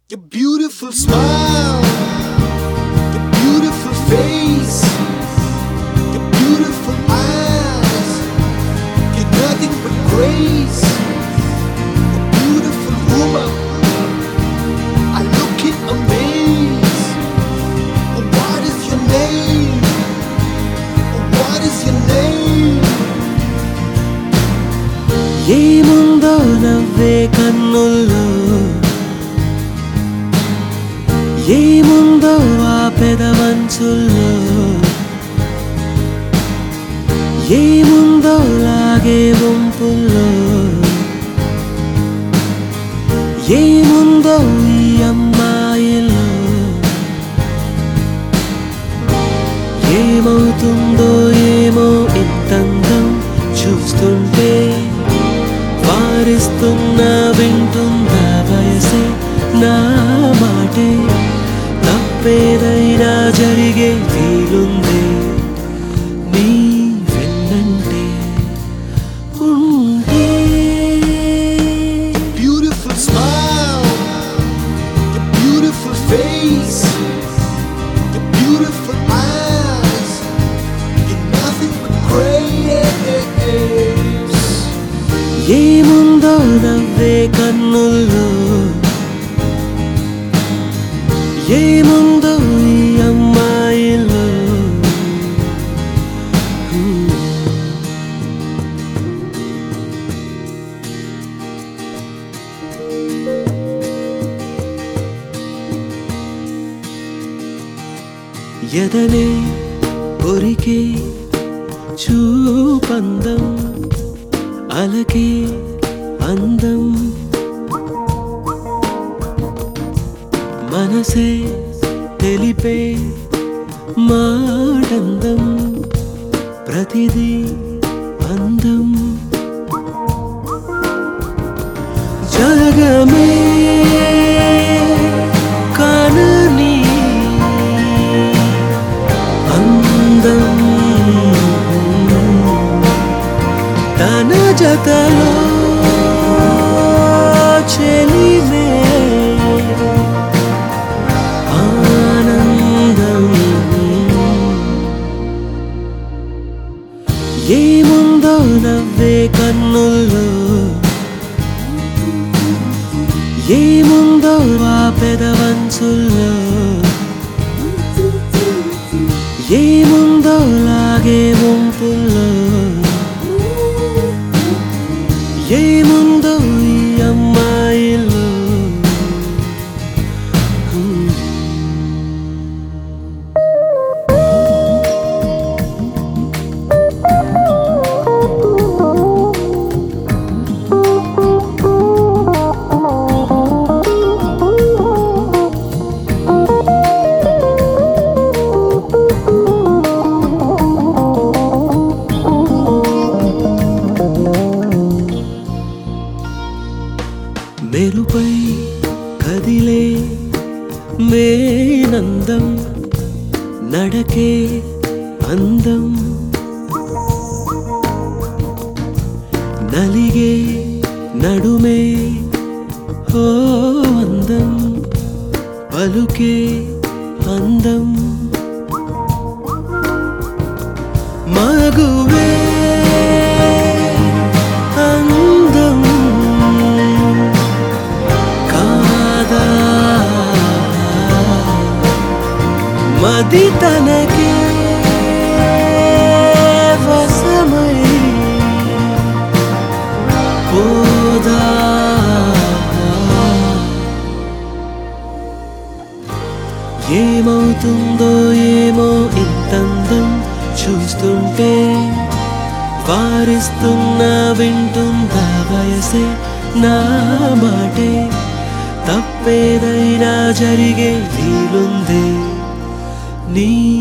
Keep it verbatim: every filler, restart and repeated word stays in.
Your beautiful smile, your beautiful face, your beautiful eyes, you're nothing but grace. A beautiful woman, I look in amaze. Oh, what is your name? Oh, what is your name? ఏముందో నవ్వే కన్నుల్లో, ఏముందో ఆ పెదవంచుల్లో, ఏముందో లాగే వంపుల్లో, ఏముందో ఈ అమ్మాయిలో, ఏమవుతుందో ఏమో ఇంతందం చూస్తుంటే, వారిస్తున్నా వింటుందా వయసే నా మాటే, తప్పేదైనా జరిగే వీలుంది నీ వెన్నంటే ఉంటే. Beautiful smile, your beautiful face, your beautiful eyes, you're nothing but grace. ఏముందో నవ్వే కన్నుల్లో, ఏముందో ఈ అమ్మాయిలో. ఎదనే కొరికే చూపందం, అలకే అందం, మనసే తెలిపే మాటందం, ప్రతిదీ అందం. జగమే కనని అందం, తన జతలో చెలిమే ఆనందం. ఏముందో నవ్వే కన్నుల్లో, ఏముందో ఆ పెదవంచుల్లో, ఏముందో లాగే వంపుల్లో, ఏముందో ఈ అమ్మాయిలో. మెరుపై కదిలే మేనందం, నడకే అందం, నలిగే నడుమే ఓ అందం, పలుకే అందం, మగువే అందం, మది తనకే వశమై పోదా. ఏమవుతుందో ఏమో ఇంతందం చూస్తుంటే, వారిస్తున్నా వింటుందా వయసే నా మాటే, తప్పేదైనా జరిగే వీలుంది నీ